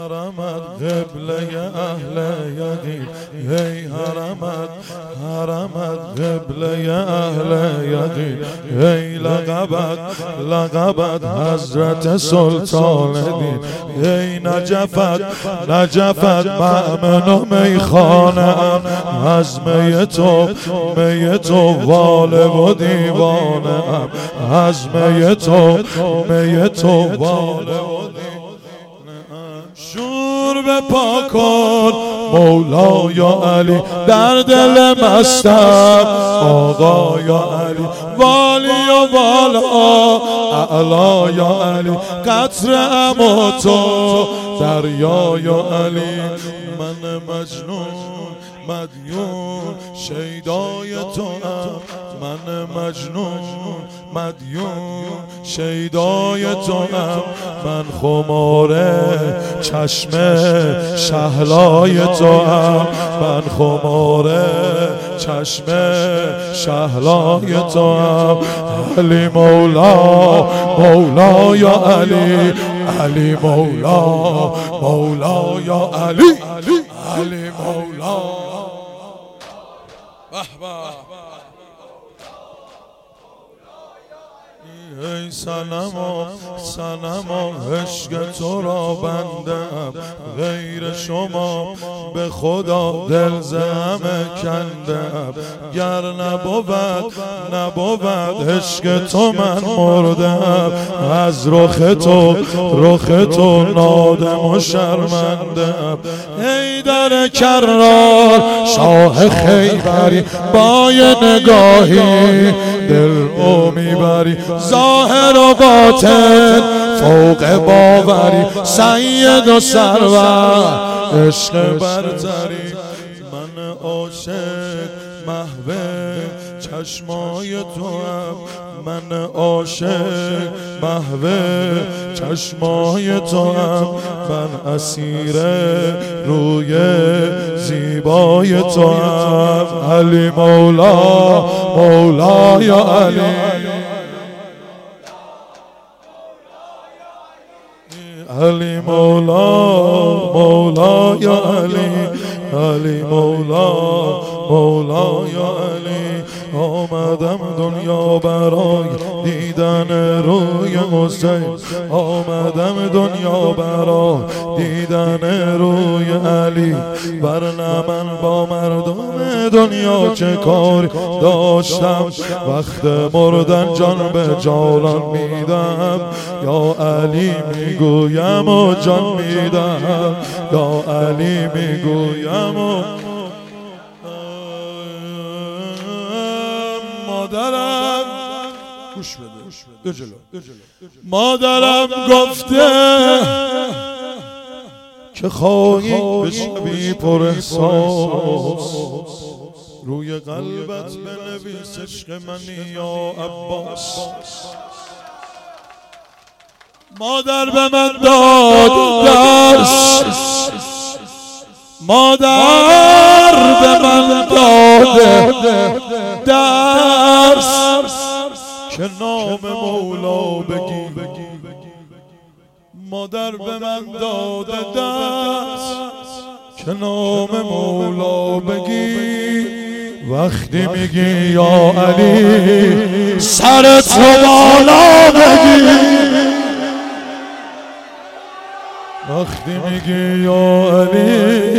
حرمت قبله اهل یقین، ای حرمت قبله اهل یقین، ای لقبت حضرت سلطان دین، ای نجفت مأمن و میخانه ام، از می تو واله و دیوانه ام، از می تو واله و شور به پا کن مولا یا علی، در دل مستم آقا یا علی، والی و والا اعلا یا علی، قطره ام و تو دریا یا علی، من مجنون مدیون شیدای تو ام، من مجنون مدیون شیدای تو ام، من خمار چشم شهلای تو ام، من خمار چشم شهلای تو ام، علی مولا یا علی، علی مولا یا علی، علی مولا. ای صنما عشق تو را بندم، غیر شما به خدا دل ز همه کندم، گر نبود عشق تو من مردم، از رخ تو نادم و شرمندم، ای در کرار شاه خیبری با نگاهی دل رو میبری، ظاهر و باطن فوق باوری، سید و سرور عشق برتری، من عاشق محو چشمای تو ام، من عاشق محو چشمای تو ام، من اسیر روی زیبای تو ام، علی مولا یا علی، علی مولا یا علی، علی مولا یا علی، آمدم دنیا برای دیدن روی حسین، آمدم دنیا برای دیدن روی علی، ورنه من با مردم دنیا چه کار داشتم، وقت مردن جان به جانان میدم، یا علی میگویم و جان میدم، یا علی میگویم و مادرم گوش بده مادرم گفته که خواهی بشوی پر احساس، روی قلبت بنویس عشق منی یا عباس، مادر به من داد درس، مادر به من داد درس، که نام مولا بگی، مادر به من داد درس، که نام مولا بگی، وقتی میگی یا علی سرت رو بالا بگی، وقتی میگی یا علی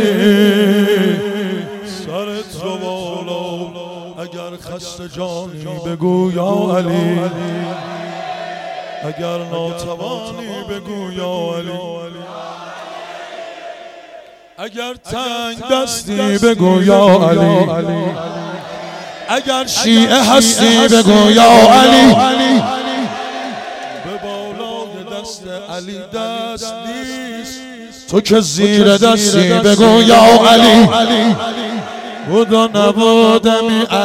سرت رو بالا، اگر خسته جانی بگو یا علی، اگر ناتوانی بگو یا علی، اگر تنگ دستی بگو یا علی، اگر شیعه هستی بگو یا علی، به بالای دست علی دست نیست، تو که زیر دستی بگو یا علی، بود و نبودمی